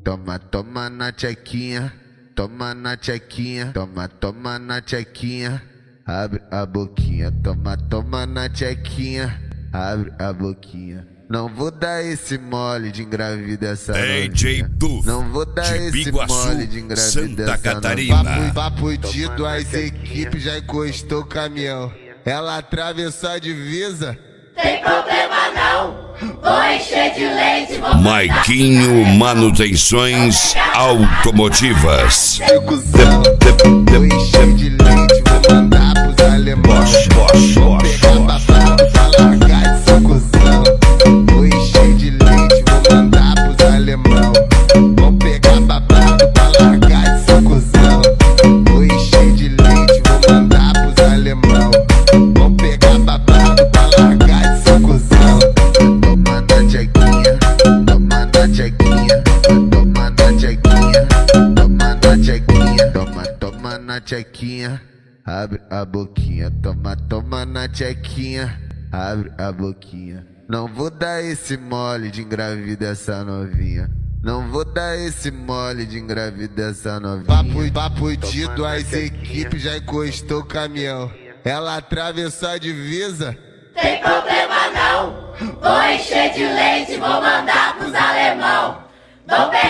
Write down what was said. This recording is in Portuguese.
Toma, toma na tchequinha, toma na tchequinha, toma, toma na tchequinha, abre a boquinha, toma, toma na tchequinha, abre a boquinha. Não vou dar esse mole de engravidar essa DJ novinha. Duf, Não vou dar de esse Biguaçu, mole de engravidar Santa essa Catarina. novinha. Papo dito, as equipes já encostou o caminhão. Ela atravessou a divisa. Tem problema não, vou encher de leite, vou Maiquinho Manutenções Automotivas. Cuzão, vou encher de leite, vou mandar pros alemães. Vou pegar babado pra largar de seu cuzão. Vou encher de leite, vou mandar pros alemão. Vou pegar babado pra largar de seu cuzão. Vou encher de leite, vou mandar pros alemão. Vou pegar babado pra largar de seu cuzão. Toma na tchequinha, toma na tchequinha, toma na tchequinha, toma na tchequinha, toma, toma na tchequinha, abre a boquinha, toma, toma na tchequinha, abre a boquinha. Não vou dar esse mole de engravidar essa novinha. Não vou dar esse mole de engravidar essa novinha. Papo dito, as equipes já encostou o caminhão. Ela atravessou a divisa. Tem problema não, vou encher de leite, vou mandar pros alemão. Vou pegar